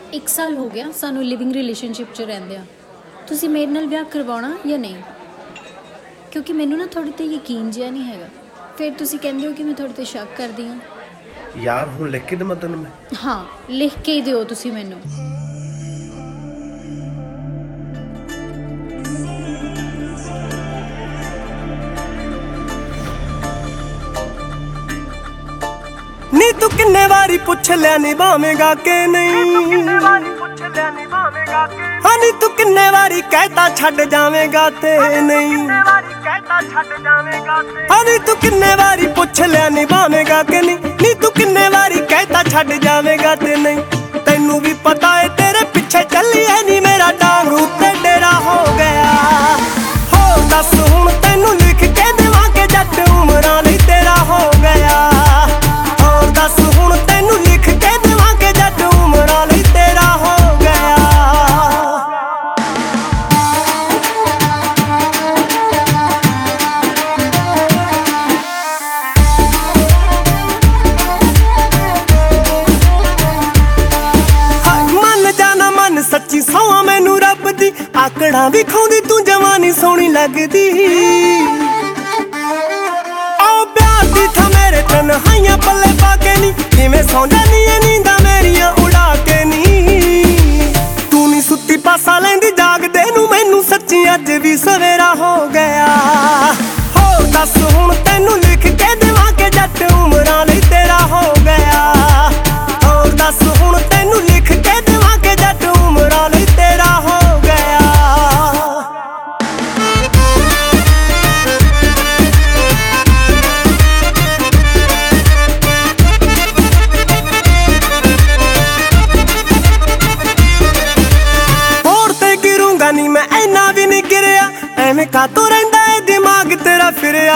1 ਸਾਲ ਹੋ ਗਿਆ ਸਾਨੂੰ ਲਿਵਿੰਗ ਰਿਲੇਸ਼ਨਸ਼ਿਪ 'ਚ ਰਹਿੰਦਿਆਂ। ਤੁਸੀਂ ਮੇਰੇ ਨਾਲ ਵਿਆਹ ਕਰਵਾਉਣਾ ਜਾਂ ਨਹੀਂ? ਕਿਉਂਕਿ ਮੈਨੂੰ ਨਾ ਤੁਹਾਡੇ 'ਤੇ ਯਕੀਨ ਜਿਹਾ ਨਹੀਂ ਹੈਗਾ। ਫਿਰ ਤੁਸੀਂ ਕਹਿੰਦੇ ਹੋ ਕਿ ਮੈਂ ਤੁਹਾਡੇ 'ਤੇ ਸ਼ੱਕ ਕਰਦੀ ਹਾਂ। ਯਾਰ ਹੁਣ ਲਿਖ ਕੇ ਦੇਵਾਂ ਤੈਨੂੰ ਮੈਂ? ਹਾਂ, ਲਿਖ ਕੇ ਹੀ ਦਿਓ ਤੁਸੀਂ ਮੈਨੂੰ। ਨੀ ਤੂੰ ਕਿੰਨੇ ਵਾਰੀ ਪੁੱਛ ਲਿਆ ਨਿਭਾਵੇਂਗਾ ਕਿ ਨਹੀਂ? ਹਾਂ ਨੀ ਤੂੰ ਕਿੰਨੇ ਵਾਰੀ ਕਹਿਤਾ ਛੱਡ ਜਾਵੇਂਗਾ ਤੇ ਨਹੀਂ? ਹਾਂ ਨੀ ਤੂੰ ਕਿੰਨੇ ਵਾਰੀ ਪੁੱਛ ਲਿਆ ਨਿਭਾਵੇਂਗਾ ਕਿ ਨਹੀਂ? ਨੀ ਤੂੰ ਕਿੰਨੇ ਵਾਰੀ ਕਹਿਤਾ ਛੱਡ ਜਾਵੇਂਗਾ ਤੇ ਨਹੀਂ? ਤੈਨੂੰ ਵੀ ਪਤਾ ਏ ਤੇਰੇ ਪਿੱਛੇ ਚੱਲੀ ਐ ਨੀ ਮੇਰਾ ਡਾਂਗ ਉੱਤੇ ਡੇਰਾ ਹੋ ਗਿਆ। ਹੋ ਦੱਸ ਹੁਣ ਤੈਨੂੰ ਲਿਖ ਕੇ ਦੇਵਾਂ ਕਿ ਜੱਟ ਉਮਰਾਂ ਲਈ ਤੇਰਾ ਹੋ ਗਿਆ? ਦੱਸ ਹੁਣ ਤੈਨੂੰ ਲਿਖ ਕੇ ਦੇਵਾਂ ਕਿ ਜੱਟ ਉਮਰਾਂ ਲਈ ਤੇਰਾ ਹੋ ਗਿਆ। ਮੰਨ ਜਾਣਾ ਮਨ ਸੱਚੀ ਸੌਂ ਮੈਨੂੰ ਰੱਬ ਦੀ, ਆਕੜਾਂ ਵੀ ਖਾਉਂਦੀ ਤੂੰ ਜਵਾਨੀ ਸੋਹਣੀ ਲੱਗਦੀ। ਮੇਰੇ ਤਨਹਾਈਆਂ ਪੱਲੇ ਪਾ ਕੇ ਨੀ ਕਿਵੇਂ ਸੌਂ ਜਾਨੀ ਏ ਨੀਂਦਾਂ ਮੇਰੀਆਂ ਉਡਾ ਕੇ ਨੀ। ਤੂੰ ਨੀ ਸੁੱਤੀ ਪਾਸਾ ਲੈਂਦੀ ਜਾਗਦੇ ਨੂੰ, ਮੈਨੂੰ ਸੱਚੀ ਅੱਜ ਵੀ ਸਵੇਰਾ ਹੋ ਗਿਆ। ਹੋ ਦੱਸ ਹੁਣ ਤੈਨੂੰ ਲਿਖ ਕੇ ਦੇਵਾਂ ਕਿ ਜੱਟ ਉਮਰਾਂ ਲਈ ਤੇਰਾ ਹੋ ਗਿਆ। ਹੋਰ ਦੱਸ ਹੁਣ ਤੈਨੂੰ ਲਿਖ ਕੇ ਦੇਵਾਂ ਕਿ ਜੱਟ ਉਮਰਾਂ ਲਈ ਤੇਰਾ ਹੋ ਗਿਆ। ਨੀ ਮੈਂ ਇੰਨਾ ਵੀ ਨਹੀਂ ਗਿਰਿਆ, ਐਵੇਂ ਕਾਤੋਂ ਰਹਿੰਦਾ ਏ ਦਿਮਾਗ ਤੇਰਾ ਫਿਰਿਆ।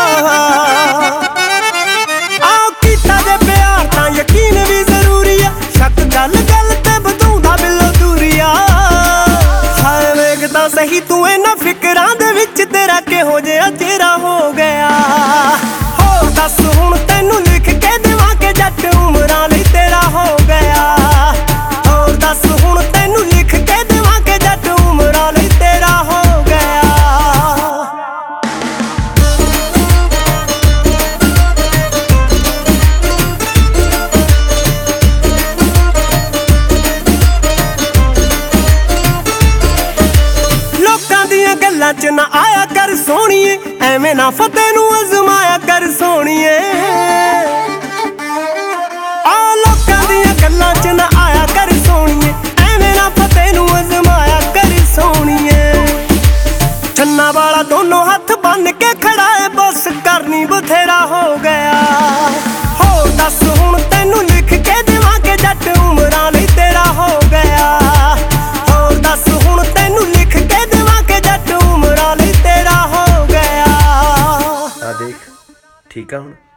ਆਹ ਕੀਤਾ ਜੇ ਪਿਆਰ ਤਾਂ ਯਕੀਨ ਵੀ ਜ਼ਰੂਰੀ ਆ, ਸ਼ੱਕ ਗੱਲ ਗੱਲ ਤੇ ਵਧਾਉਂਦਾ ਬਿੱਲੋ ਦੂਰੀਆ। ਹਾਏ ਵੇਖਦਾ ਸਹੀ ਤੂੰ ਇਹਨਾਂ ਫਿਕਰਾਂ ਦੇ ਵਿੱਚ ਤੇਰਾ ਕਿਹੋ ਜਿਹਾ ਚਿਹਰਾ ਹੋ ਗਿਆ। ਹੋ ਦੱਸ ਹੁਣ ਤੈਨੂੰ ਲਿਖ ਕੇ ਦੇਵਾਂ ਕਿ ਜੱਟ ਉਮਰਾਂ ਲਈ ਤੇਰਾ ਹੋ ਗਿਆ। ਹੋਰ ਦੱਸ ਹੁਣ ਤੈਨੂੰ ਲਿਖ ਕੇ ਦੇਵਾਂ ਕਿ ਜੱਟ ਉਮਰਾਂ ਲਈ ਤੇਰਾ ਹੋ ਗਿਆ। ਲੋਕਾਂ ਦੀਆਂ ਗੱਲਾਂ 'ਚ ਨਾ ਆਇਆ ਕਰ ਸੋਹਣੀਏ, ਐਵੇਂ ਨਾ ਫਤਿਹ ਨੂੰ ਅਜ਼ਮਾਇਆ ਕਰ ਸੋਹਣੀਏ। ਆ ਲੋਕਾਂ ਦੀਆਂ ਗੱਲਾਂ 'ਚ ਨਾ ਆਇਆ ਕਰ ਸੋਹਣੀਏ, ਐਵੇਂ ਨਾ ਫਤਿਹ ਨੂੰ ਅਜ਼ਮਾਇਆ ਕਰ ਸੋਹਣੀਏ। ਛੰਨਾ ਵਾਲਾ ਦੋਨੋਂ ਹੱਥ ਬੰਨ ਕੇ ਖੜਾ ਏ, ਬਸ ਕਰਨੀ ਬਥੇਰਾ ਹੋ ਗਿਆ। ਹੋ ਦੱਸ ਹੁਣ ਤੈਨੂੰ ਲਿਖ ਕੇ ਦੇਵਾਂ ਕਿ ਜੱਟ ਉਮਰਾਂ ਲਈ ਤੇਰਾ ਹੋ ਗਿਆ। ਹੋਰ ਦੱਸ ਹੁਣ ਤੈਨੂੰ ਲਿਖ ਕੇ ਦੇਵਾਂ ਕਿ ਜੱਟ ਉਮਰਾਂ ਲਈ ਤੇਰਾ ਹੋ ਗਿਆ। ਆ ਦੇਖ ਠੀਕ ਆ ਹੁਣ?